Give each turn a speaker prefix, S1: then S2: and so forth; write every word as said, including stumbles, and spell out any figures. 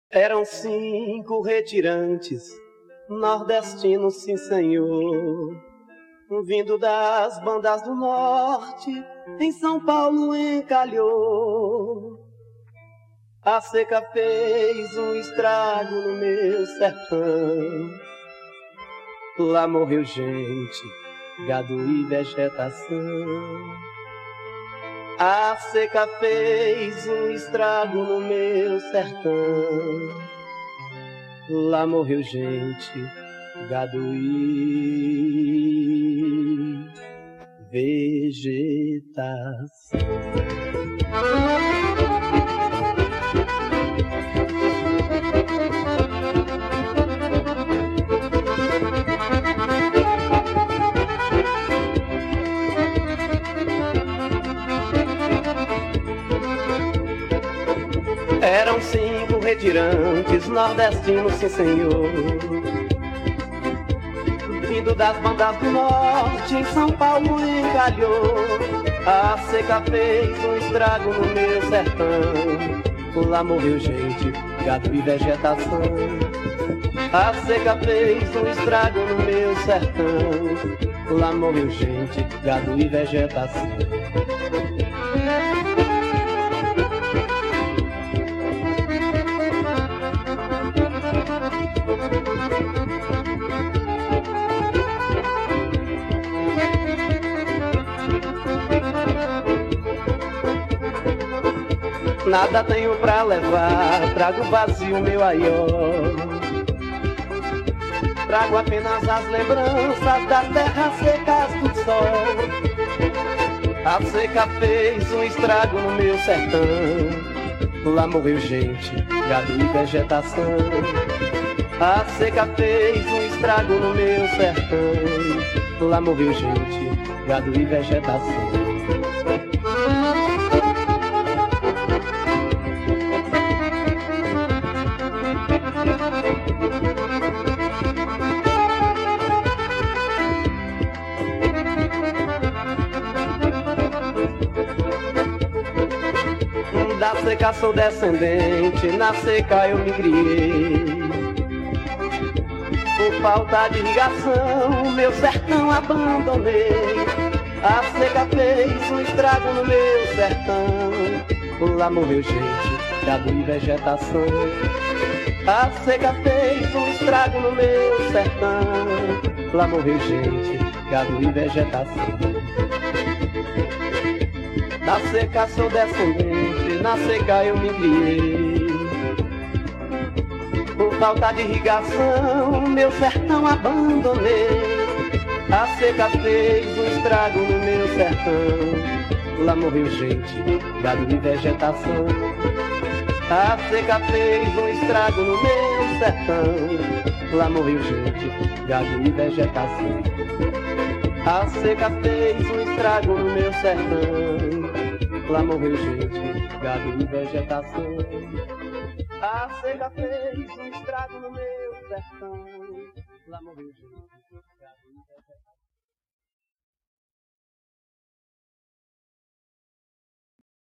S1: Eram cinco retirantes, nordestinos, sim senhor, vindo das bandas do norte, em São Paulo encalhou. A seca fez um estrago no meu sertão, lá morreu gente, gado e vegetação. A seca fez um estrago no meu sertão, lá morreu gente, gado e vegetação. Eram cinco retirantes, nordestinos, sim senhor, vindo das bandas do norte, em São Paulo encalhou. A seca fez um estrago no meu sertão, lá morreu gente, gado e vegetação. A seca fez um estrago no meu sertão, lá morreu gente, gado e vegetação. Nada tenho pra levar, trago vazio meu aió. Trago apenas as lembranças das terras secas do sol. A seca fez um estrago no meu sertão, lá morreu gente, gado e vegetação. A seca fez um estrago no meu sertão, lá morreu gente, gado e vegetação. Da seca sou descendente, na seca eu me criei. Por falta de irrigação, meu sertão abandonei. A seca fez um estrago no meu sertão, lá morreu gente, gado e vegetação. A seca fez um estrago no meu sertão, lá morreu gente, gado e vegetação. Na seca sou descendente, na seca eu me criei. Por falta de irrigação, meu sertão abandonei. A seca fez um estrago no meu sertão, lá morreu gente, gado e vegetação. A seca fez um estrago no meu sertão, lá morreu gente, gado e vegetação. A seca fez um estrago no meu sertão, lá morreu gente, gado e vegetação. A seca fez um estrago no meu sertão, lá morreu gente.